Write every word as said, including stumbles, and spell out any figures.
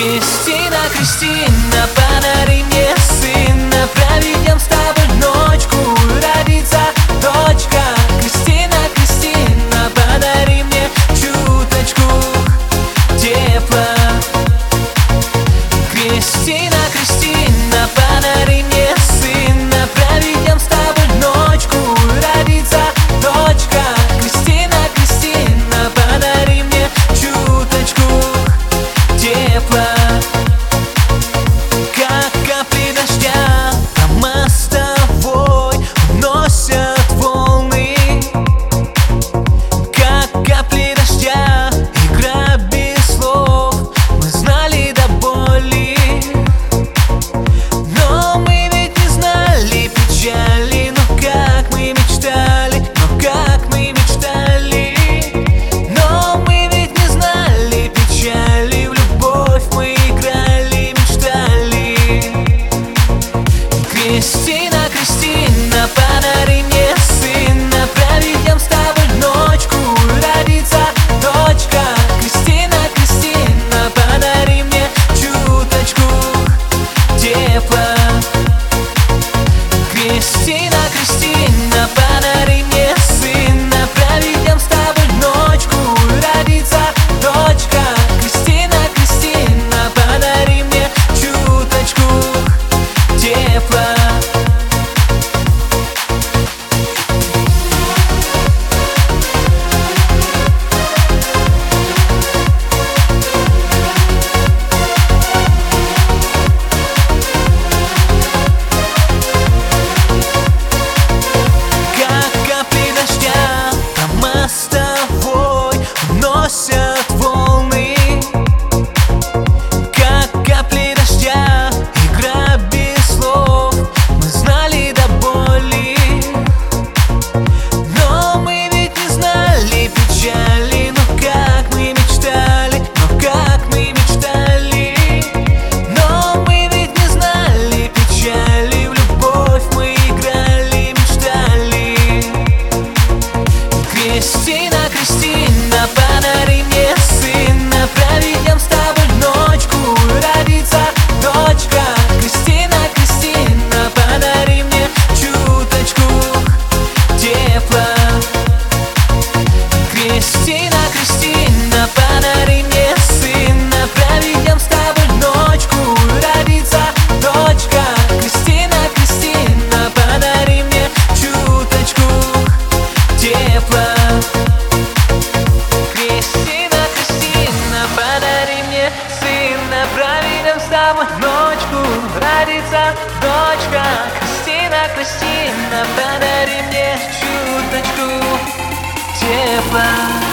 Кристина, Кристина, подари мне сына, проведем с тобой ночку, родится дочка. Кристина, Кристина, подари мне чуточку тепла. Кристина, Кристина, подари мне сына, проведем с тобой ночку, родится дочка. Кристина, Кристина, подари мне чуточку тепла. Как капли дождя, а мы с тобой уносят волны. Как капли дождя, игра без слов, мы знали до боли. Но мы ведь не знали печали, но как мы мечтали, но как мы мечтали. Но мы ведь не знали печали, в любовь мы играли, мечтали. Кристина, Кристина, подари мне сына, проведем с тобой ночку, родится дочка. Кристина, Кристина, подари мне чуточку тепла. Кристина, Кристина, подари мне сына, проведем с тобой ночку, родится дочка. Кристина, Кристина, подари мне чуточку тепла. Как капли дождя, а мы с тобой уносят волны. Как капли дождя, игра без слов, мы знали до боли. Но мы ведь не знали печали, но как мы мечтали, но как мы мечтали. Но мы ведь не знали печали, в любовь мы играли, мечтали. Кристина, Кристина, подари мне сына, проведем с тобой ночку, родится дочка. Кристина, Кристина, подари мне чуточку тепла. Кристина, Кристина, подари мне сына, проведем с тобой ночку, родится дочка. Кристина, Кристина, подари мне чуточку тепла. Кристина, Кристина, подари мне сына, проведем с тобой ночку, родится дочка. Кристина, Кристина, подари мне чуточку тепла.